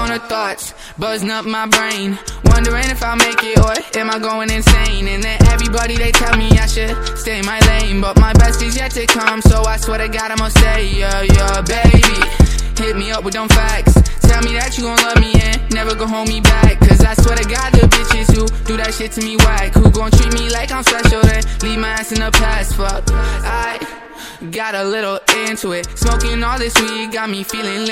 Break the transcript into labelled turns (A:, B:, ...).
A: loner thoughts buzzing up my brain, wondering if I'll make it or am I going insane. And then everybody, they tell me I should stay in my lane, but my best is yet to come, so I swear to God I'ma stay. Yeah, baby, hit me up with them facts. Tell me that you gon' love me and never gon' hold me back, cause I swear to God the bitches who do that shit to me whack, who gon' treat me like I'm special then leave my ass in the past. Fuck, I got a little into it, smoking all this weed got me feeling